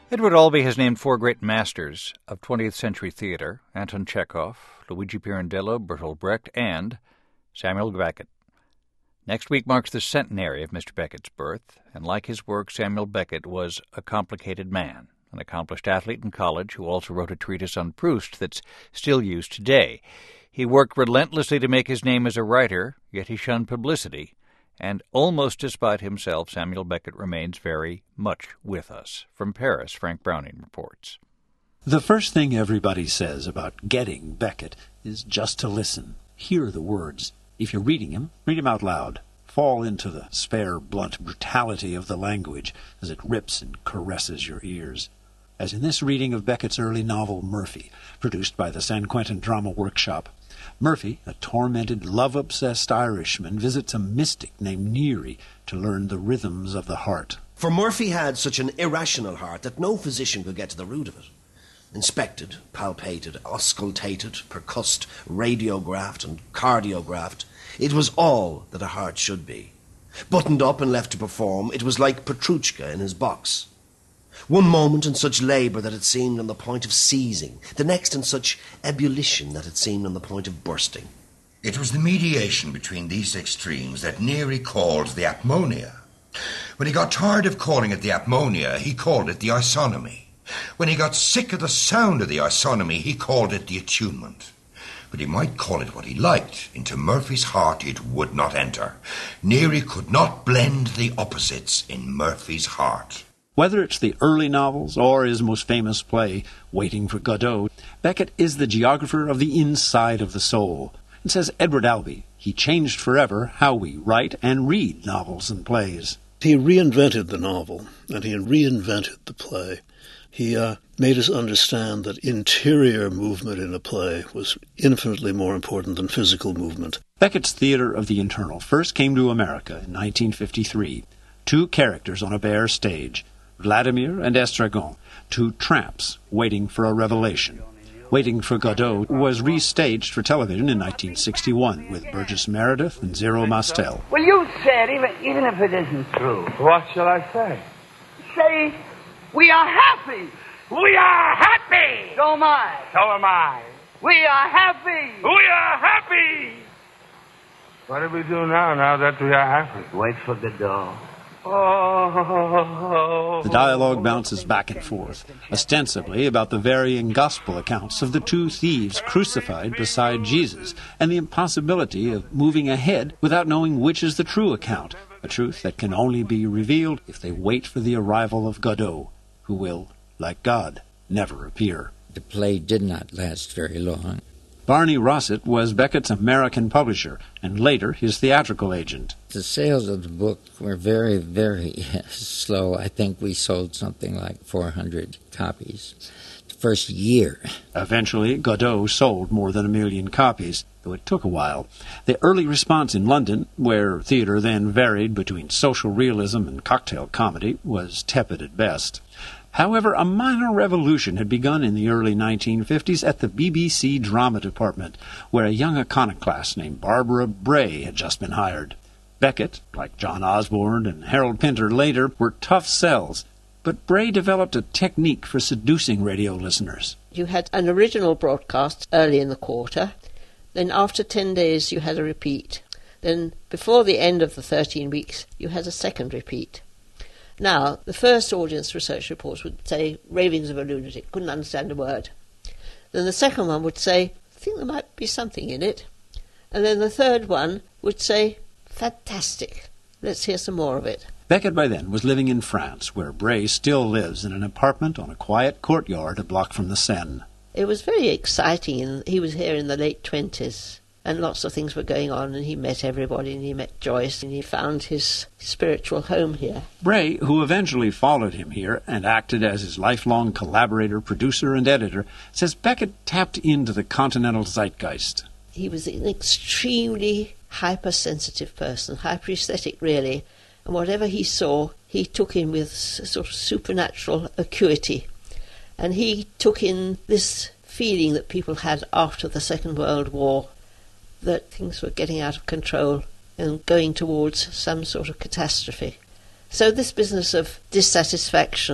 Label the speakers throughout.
Speaker 1: Edward Albee has named four great masters of 20th century theater: Anton Chekhov, Luigi Pirandello, Bertolt Brecht, and Samuel Beckett. Next week marks the centenary of Mr. Beckett's birth, and like his work, Samuel Beckett was a complicated man, an accomplished athlete in college who also wrote a treatise on Proust that's still used today. He worked relentlessly to make his name as a writer, yet he shunned publicity. And almost despite himself, Samuel Beckett remains very much with us. From Paris, Frank Browning reports.
Speaker 2: The first thing everybody says about getting Beckett is just to listen. Hear the words. If you're reading him, read him out loud. Fall into the spare, blunt brutality of the language as it rips and caresses your ears. As in this reading of Beckett's early novel Murphy, produced by the San Quentin Drama Workshop. Murphy, a tormented, love-obsessed Irishman, visits a mystic named Neary to learn the rhythms of the heart.
Speaker 3: For Murphy had such an irrational heart that no physician could get to the root of it. Inspected, palpated, auscultated, percussed, radiographed and cardiographed, it was all that a heart should be. Buttoned up and left to perform, it was like Petruchka in his box. One moment in such labour that it seemed on the point of seizing, the next in such ebullition that it seemed on the point of bursting.
Speaker 4: It was the mediation between these extremes that Neary called the apmonia. When he got tired of calling it the apmonia, he called it the isonomy. When he got sick of the sound of the isonomy, he called it the attunement. But he might call it what he liked. Into Murphy's heart it would not enter. Neary could not blend the opposites in Murphy's heart.
Speaker 2: Whether it's the early novels or his most famous play, Waiting for Godot, Beckett is the geographer of the inside of the soul. And says Edward Albee, he changed forever how we write and read novels and plays.
Speaker 5: He reinvented the novel, and he reinvented the play. He made us understand that interior movement in a play was infinitely more important than physical movement.
Speaker 2: Beckett's Theater of the Internal first came to America in 1953. Two characters on a bare stage, Vladimir and Estragon, two tramps waiting for a revelation. Waiting for Godot was restaged for television in 1961 with Burgess Meredith and Zero Mostel.
Speaker 6: Well, you said, even if it isn't true.
Speaker 7: What shall I say?
Speaker 6: Say, we are happy.
Speaker 7: We are happy!
Speaker 6: So am I.
Speaker 7: So am I.
Speaker 6: We are happy.
Speaker 7: We are happy! What do we do now that we are happy?
Speaker 6: Wait for Godot.
Speaker 7: Oh.
Speaker 2: The dialogue bounces back and forth, ostensibly about the varying gospel accounts of the two thieves crucified beside Jesus and the impossibility of moving ahead without knowing which is the true account, a truth that can only be revealed if they wait for the arrival of Godot, who will, like God, never appear.
Speaker 8: The play did not last very long.
Speaker 2: Barney Rossett was Beckett's American publisher and later his theatrical agent.
Speaker 8: The sales of the book were very, very slow. I think we sold something like 400 copies the first year.
Speaker 2: Eventually, Godot sold more than 1 million copies, though it took a while. The early response in London, where theater then varied between social realism and cocktail comedy, was tepid at best. However, a minor revolution had begun in the early 1950s at the BBC Drama Department, where a young iconoclast named Barbara Bray had just been hired. Beckett, like John Osborne and Harold Pinter later, were tough sells, but Bray developed a technique for seducing radio listeners.
Speaker 9: You had an original broadcast early in the quarter, then after 10 days you had a repeat, then before the end of the 13 weeks you had a second repeat. Now, the first audience research reports would say, ravings of a lunatic, couldn't understand a word. Then the second one would say, I think there might be something in it. And then the third one would say, fantastic, let's hear some more of it.
Speaker 2: Beckett by then was living in France, where Bray still lives in an apartment on a quiet courtyard a block from the Seine.
Speaker 9: It was very exciting, and he was here in the late 20s. And lots of things were going on, and he met everybody, and he met Joyce, and he found his spiritual home here.
Speaker 2: Bray, who eventually followed him here and acted as his lifelong collaborator, producer, and editor, says Beckett tapped into the continental zeitgeist.
Speaker 9: He was an extremely hypersensitive person, hyperesthetic really, and whatever he saw, he took in with sort of supernatural acuity. And he took in this feeling that people had after the Second World War, that things were getting out of control and going towards some sort of catastrophe. So this business of dissatisfaction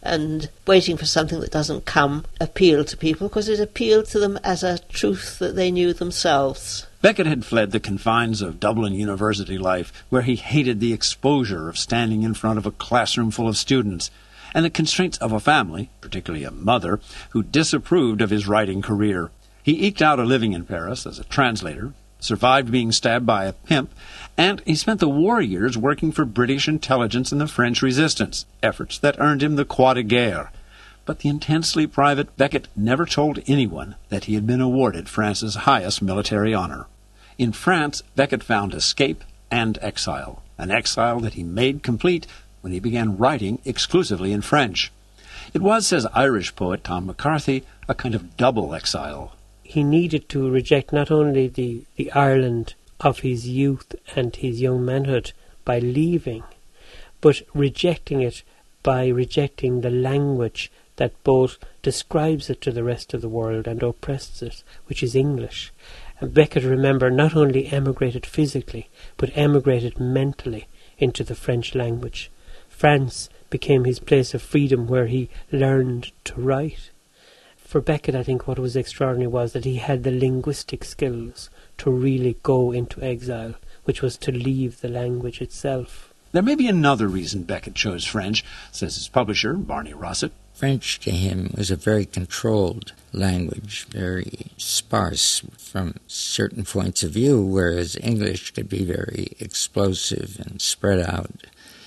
Speaker 9: and waiting for something that doesn't come appealed to people because it appealed to them as a truth that they knew themselves.
Speaker 2: Beckett had fled the confines of Dublin university life, where he hated the exposure of standing in front of a classroom full of students, and the constraints of a family, particularly a mother, who disapproved of his writing career. He eked out a living in Paris as a translator, survived being stabbed by a pimp, and he spent the war years working for British intelligence and the French resistance, efforts that earned him the Croix de Guerre. But the intensely private Beckett never told anyone that he had been awarded France's highest military honor. In France, Beckett found escape and exile, an exile that he made complete when he began writing exclusively in French. It was, says Irish poet Tom McCarthy, a kind of double exile.
Speaker 10: He needed to reject not only the Ireland of his youth and his young manhood by leaving, but rejecting it by rejecting the language that both describes it to the rest of the world and oppresses it, which is English. And Beckett, remember, not only emigrated physically, but emigrated mentally into the French language. France became his place of freedom where he learned to write. For Beckett, I think what was extraordinary was that he had the linguistic skills to really go into exile, which was to leave the language itself.
Speaker 2: There may be another reason Beckett chose French, says his publisher, Barney Rossett.
Speaker 8: French to him was a very controlled language, very sparse from certain points of view, whereas English could be very explosive and spread out.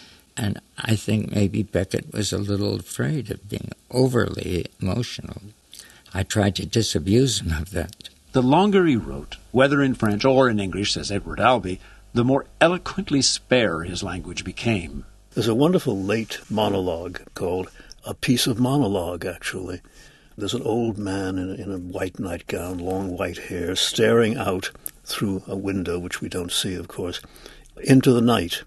Speaker 8: And I think maybe Beckett was a little afraid of being overly emotional. I tried to disabuse him of that.
Speaker 2: The longer he wrote, whether in French or in English, says Edward Albee, the more eloquently spare his language became.
Speaker 5: There's a wonderful late monologue called A Piece of Monologue, actually. There's an old man in a white nightgown, long white hair, staring out through a window, which we don't see, of course, into the night.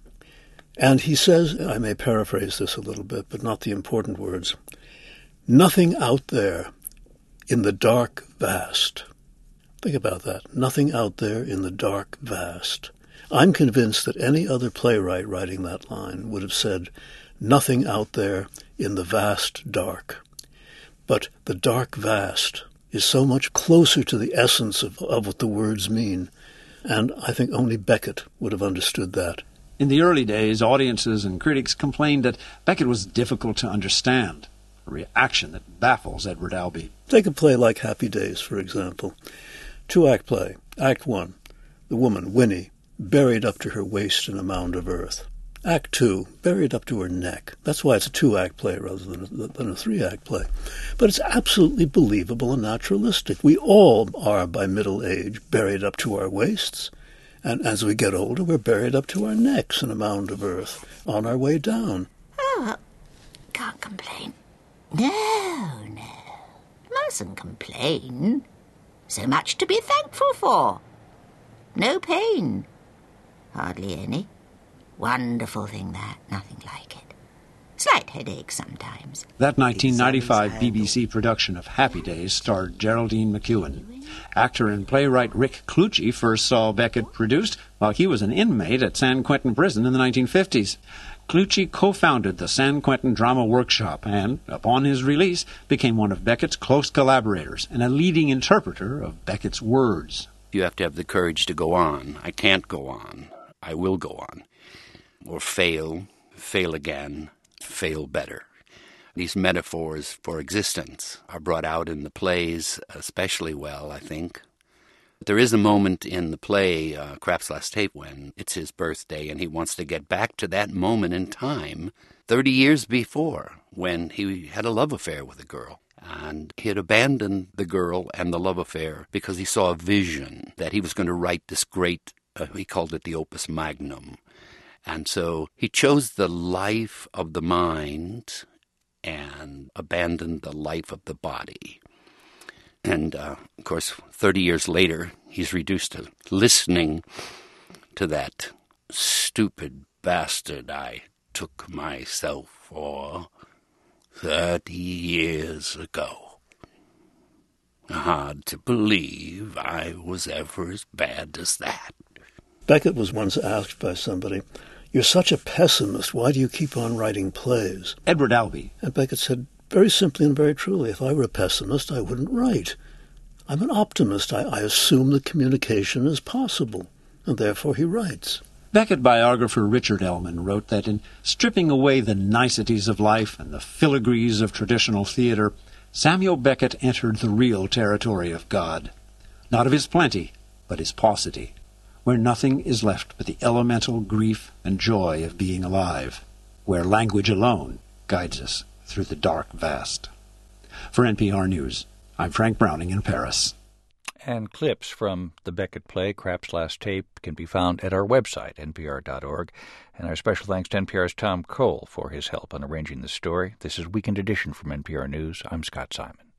Speaker 5: And he says, I may paraphrase this a little bit, but not the important words, "Nothing out there in the dark vast." Think about that. Nothing out there in the dark vast. I'm convinced that any other playwright writing that line would have said, "Nothing out there in the vast dark." But the dark vast is so much closer to the essence of what the words mean, and I think only Beckett would have understood that.
Speaker 2: In the early days, audiences and critics complained that Beckett was difficult to understand, a reaction that baffles Edward Albee.
Speaker 5: Take a play like Happy Days, for example. Two-act play. Act 1, the woman, Winnie, buried up to her waist in a mound of earth. Act 2, buried up to her neck. That's why it's a two-act play rather than a three-act play. But it's absolutely believable and naturalistic. We all are, by middle age, buried up to our waists. And as we get older, we're buried up to our necks in a mound of earth on our way down.
Speaker 11: Oh, can't complain. No. Mustn't complain. So much to be thankful for. No pain. Hardly any. Wonderful thing that, nothing like it. Slight headache sometimes.
Speaker 2: That 1995 BBC production of Happy Days starred Geraldine McEwen. Actor and playwright Rick Clucci first saw Beckett produced while he was an inmate at San Quentin Prison in the 1950s. Clucci co-founded the San Quentin Drama Workshop and, upon his release, became one of Beckett's close collaborators and a leading interpreter of Beckett's words.
Speaker 12: You have to have the courage to go on. I can't go on. I will go on. Or fail again, fail better. These metaphors for existence are brought out in the plays especially well, I think. There is a moment in the play, Krapp's Last Tape, when it's his birthday and he wants to get back to that moment in time 30 years before when he had a love affair with a girl. And he had abandoned the girl and the love affair because he saw a vision that he was going to write this great, he called it the opus magnum. And so he chose the life of the mind and abandoned the life of the body. And, of course, 30 years later, he's reduced to listening to that stupid bastard I took myself for 30 years ago. Hard to believe I was ever as bad as that.
Speaker 5: Beckett was once asked by somebody, "You're such a pessimist. Why do you keep on writing plays?"
Speaker 2: Edward Albee.
Speaker 5: And Beckett said, very simply and very truly, if I were a pessimist, I wouldn't write. I'm an optimist. I assume that communication is possible, and therefore he writes.
Speaker 2: Beckett biographer Richard Ellman wrote that in stripping away the niceties of life and the filigrees of traditional theater, Samuel Beckett entered the real territory of God, not of his plenty, but his paucity, where nothing is left but the elemental grief and joy of being alive, where language alone guides us through the dark vast. For NPR News, I'm Frank Browning in Paris.
Speaker 1: And clips from the Beckett play, Krapp's Last Tape, can be found at our website, npr.org. And our special thanks to NPR's Tom Cole for his help on arranging the story. This is Weekend Edition from NPR News. I'm Scott Simon.